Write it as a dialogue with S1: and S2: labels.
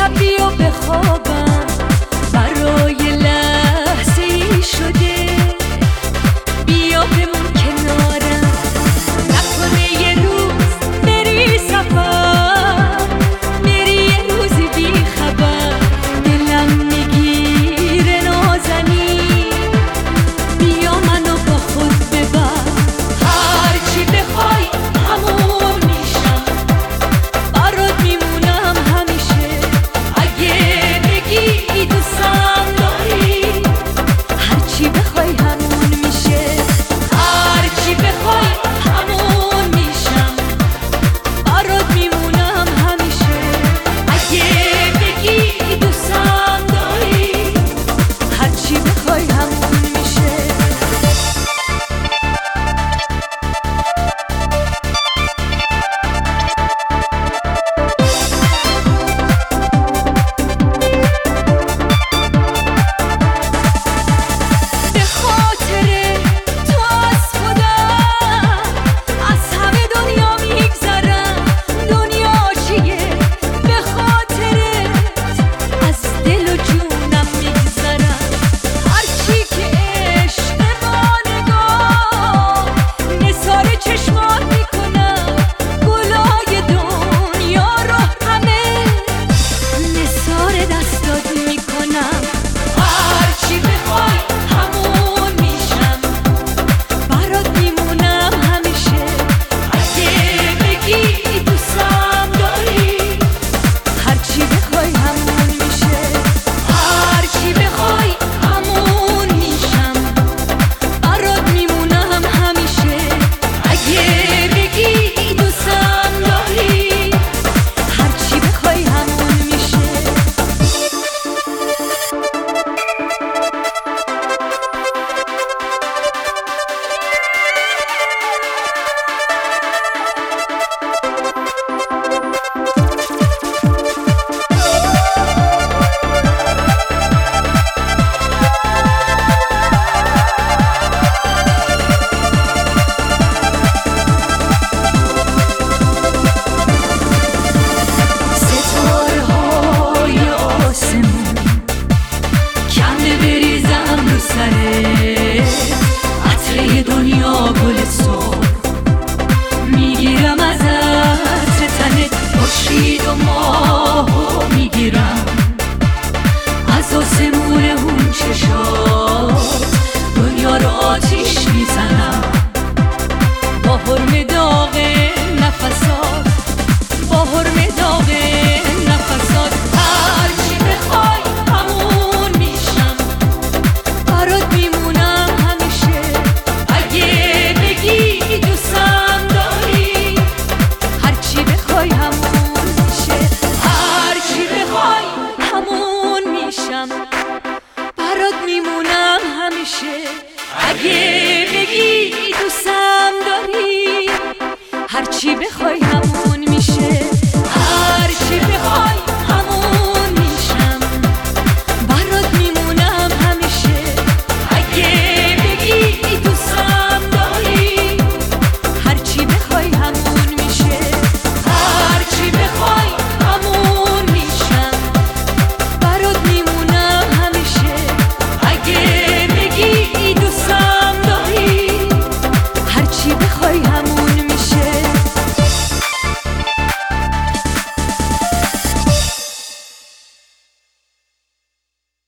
S1: بیا بخوابم، برای لحظه ای شده بیا بمون کنارم. نکنه یه روز بری سفر، بری یه روزی بی خبر، دلم میگیره نازنی، بیا منو با خود ببر. هرچی بخوای همون میشم، برات میمونم همیشه. اگه بگی دوستم داری، هرچی بخوای همون میشه. هرچی بخوای همون میشم، برات میمونم همیشه. اگه بگی دوستم داری، هرچی بخوای همون میشه. به خاطر تو از خودم، از همه دنیا میگذرم. دنیا چیه به خاطرت، از دل و جونم میگذرم. هرچی که عشق با نگاه، نثار چشمات میکنم. گلای دنیا رو همه نثار دستات میکنم. هرچی بخوای همون میشم، برات میمونم همیشه. اگه بگی دوستم داری، هرچی بخوای همون میشه. هرچی بخوای همون میشم، برات میمونم همیشه. اگه بگی دوستم داری، هرچی بخوای همون میشه. ستاره‌های آسمون کنده بریزم رو سرت. عطر دنیا گل صبح میگیرم از عطر تنت. خورشید و ماهو میگیرم از آسمون اون چشات. دنیا رو آتیش میزنم با حرم داغ نفسات، با حرم داغ نفسات. هرچی بخوای همون میشم، برات میمونم همیشه. اگه بگی دوستم داری، هرچی بخوای همون میشه. هرچی بخوای همون میشم، برات میمونم همیشه. اگه بگی دوستم داری، هرچی بخوای